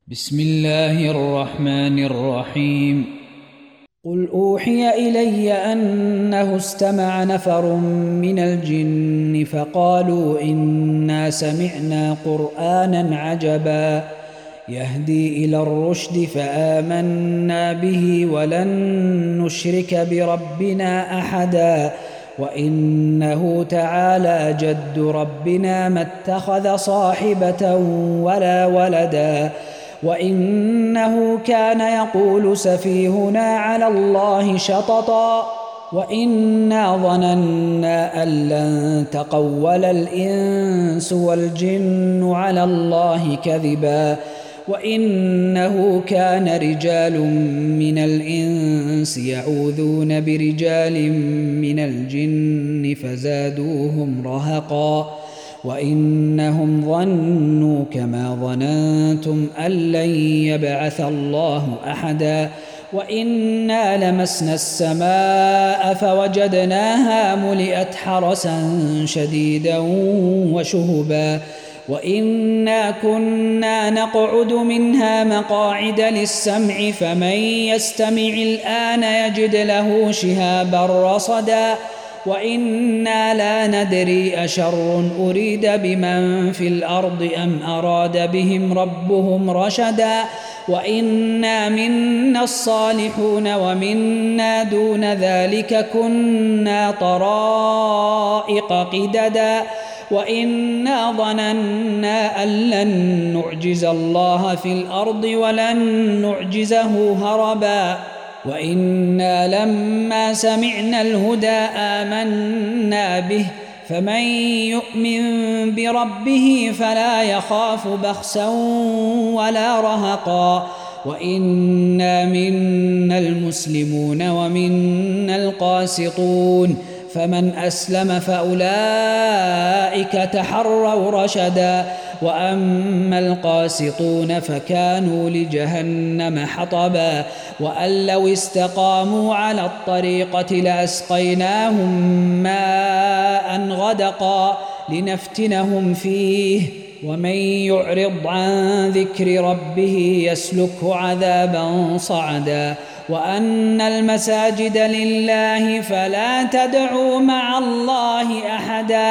بسم الله الرحمن الرحيم. قل أوحي إلي أنه استمع نفر من الجن فقالوا إنا سمعنا قرآنا عجبا يهدي إلى الرشد فآمنا به ولن نشرك بربنا أحدا وإنه تعالى جد ربنا ما اتخذ صاحبة ولا ولدا وإنه كان يقول سفيهنا على الله شططا وإنا ظننا أن لن تقول الإنس والجن على الله كذبا وإنه كان رجال من الإنس يعوذون برجال من الجن فزادوهم رهقا وإنهم ظنوا كما ظننتم أن لن يبعث الله أحدا وإنا لمسنا السماء فوجدناها ملئت حرسا شديدا وشهبا وإنا كنا نقعد منها مقاعد للسمع فمن يستمع الآن يجد له شهابا رصدا وإنا لا ندري أشر أريد بمن في الأرض أم أراد بهم ربهم رشدا وإنا منا الصالحون ومنا دون ذلك كنا طرائق قددا وإنا ظننا أن لن نعجز الله في الأرض ولن نعجزه هربا وإنا لما سمعنا الهدى آمنا به فمن يؤمن بربه فلا يخاف بخسا ولا رهقا وإنا منا المسلمون ومنا القاسطون فمن أسلم فأولئك تحروا رشدا وأما القاسطون فكانوا لجهنم حطبا وأن لو استقاموا على الطريقة لأسقيناهم ماء غدقا لنفتنهم فيه ومن يعرض عن ذكر ربه يسلكه عذابا صعدا وأن المساجد لله فلا تدعوا مع الله أحدا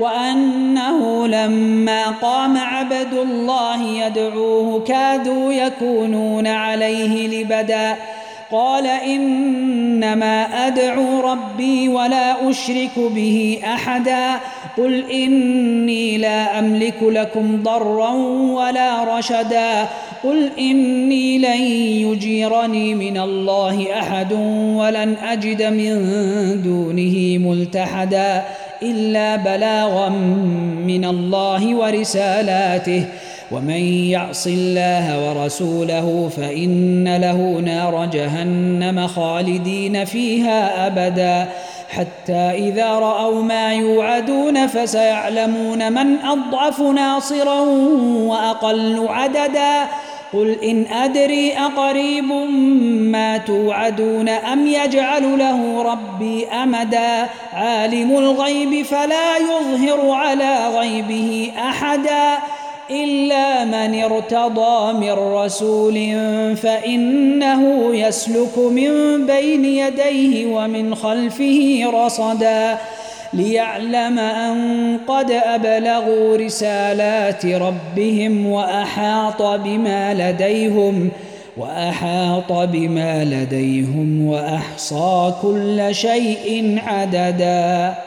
وأنه لما قام عبد الله يدعوه كادوا يكونون عليه لبدا قال إنما أدعو ربي ولا أشرك به أحدا قل إني لا أملك لكم ضرا ولا رشدا قل إني لن يجيرني من الله أحد ولن أجد من دونه ملتحدا إلا بلاغا من الله ورسالاته ومن يعص الله ورسوله فإن له نار جهنم خالدين فيها أبدا حتى إذا رأوا ما يوعدون فسيعلمون من أضعف ناصرا وأقل عددا قل إن أدري أقريب ما توعدون أم يجعل له ربي أمدا عالم الغيب فلا يظهر على غيبه أحدا إلا من ارتضى من رسول فإنه يسلك من بين يديه ومن خلفه رصدا ليعلم أن قد أبلغوا رسالات ربهم وأحاط بما لديهم وأحصى كل شيء عددا.